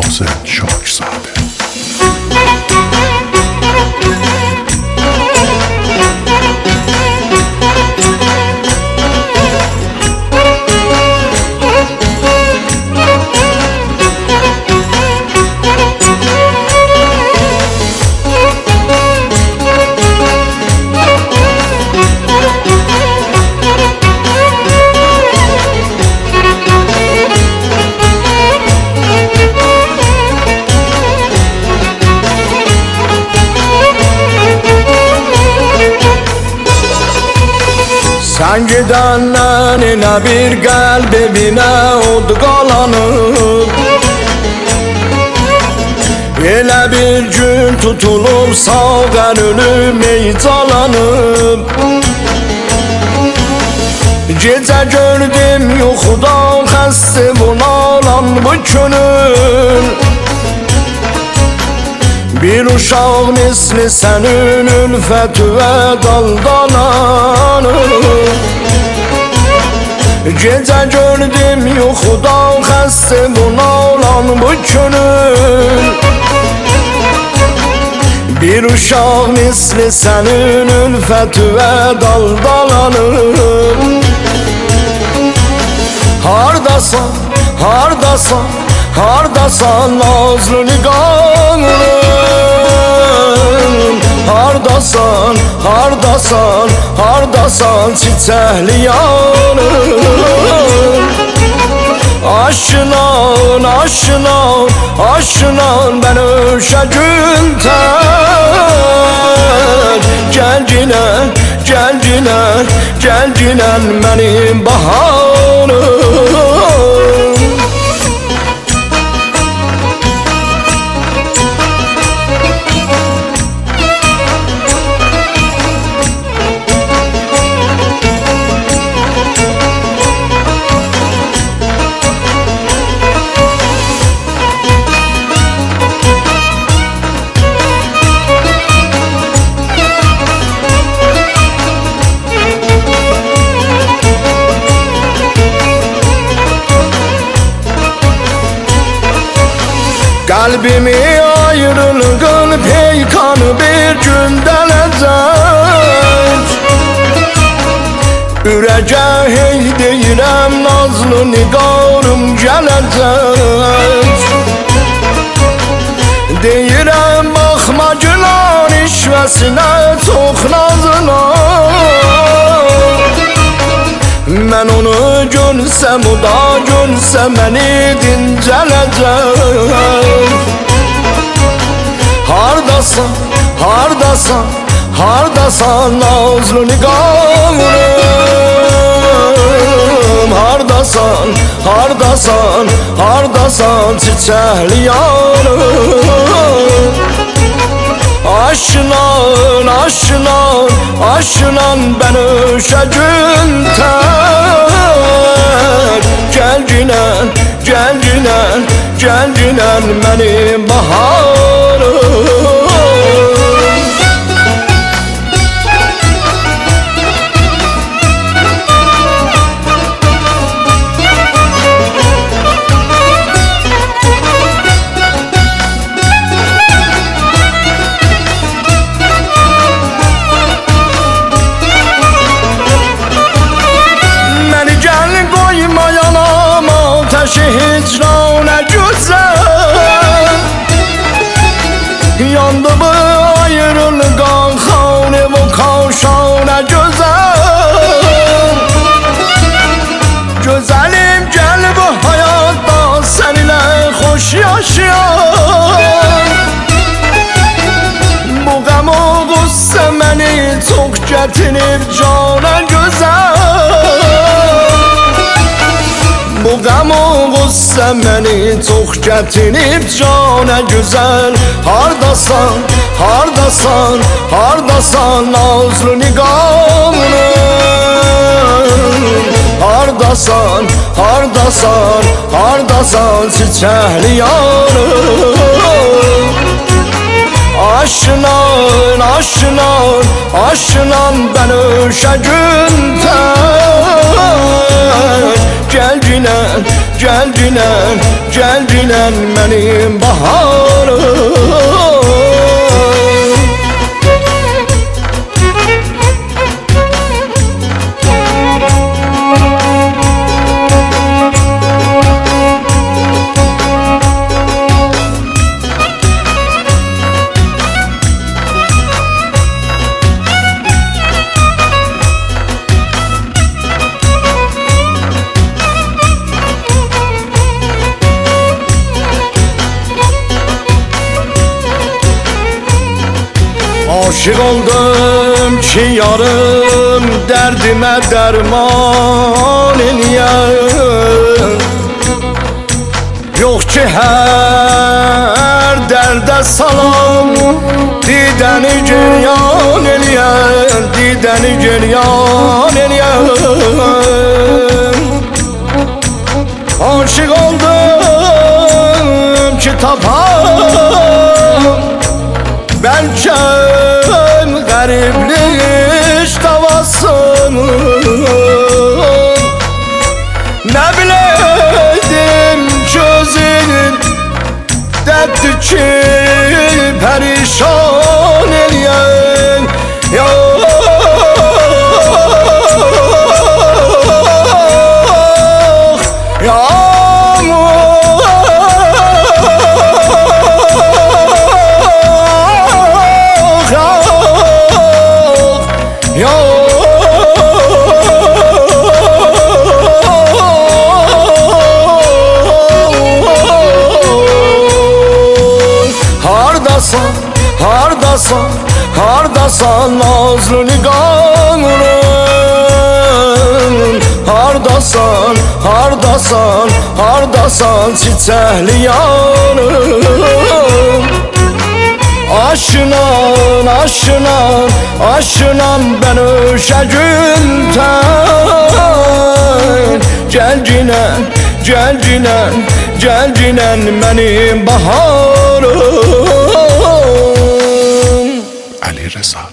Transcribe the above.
Hüseyin Şakirzadə. Sen gidenden elə bir qəlbimə od qalanıb, elə bir gün tutulub sağ ölüm eycalanıb. Gecə gördüm yuxudan xəstə bunalan bu könül, bir uşaq misli sənin ülfətüvə daldalanır. Gecə gördüm yuxudan xəstə bunalan bu könül, bir uşaq misli sənin ülfətüvə daldalanır. Hardasan, hardasan, hardasan nazlı niqanım, hardasan, hardasan, hardasan çiçəkli yanım. Aşınan, aşınan, aşınan ben öşəcün tək. Gəlginən, gəlginən, gəlginən mənim baharım. Kalbimi ayrılığın peykanı bir gün dələcək. Ürəcə hey deyirəm nazlı niqarım gələcək. Deyirəm baxma gülan işvəsinə çox nazına, mən onu görsəm o da görsə məni dincələcək. Hardasan, hardasan, hardasan nazlı niqarım, hardasan, hardasan, hardasan çiçəkli yanım. Aşınan, aşınan, aşınan ben öşəcün tək. Gəlginən, gəlginən, gəlginən mənim baharım. Hicranə gözəl yandı mı ayrılığın xanı bu kavşanə gözəl. Gözəlim gəl bu həyatda səninlə xoş yaşayan. Bu qəm o qüssə məni çox gətirib canə gözəl. Bu qəm o qüssə məni çox gətirib canə gözəl. Hardasan, hardasan, hardasan nazlı niqamım, hardasan, hardasan, hardasan çiçəkli yanım. Aşınan, aşınan, aşınan ben öşəcün tək. Gəlginən, Gəldinən mənim baharım. Aşık oldum ki yarım dərdimə dərman eləyən. Yox ki hər dərdə salam didəni giryan eləyən, didəni giryan eləyən. Aşık oldum ki tapam bəlkə gariblik davasını. Ne bileydim gözünün derdi ki perişan eləyən. Hardasan nazlı niganım, hardasan çiçəkli yanım. Aşınan ben öşəgültən. Gəldinən mənim baharım. علیرضا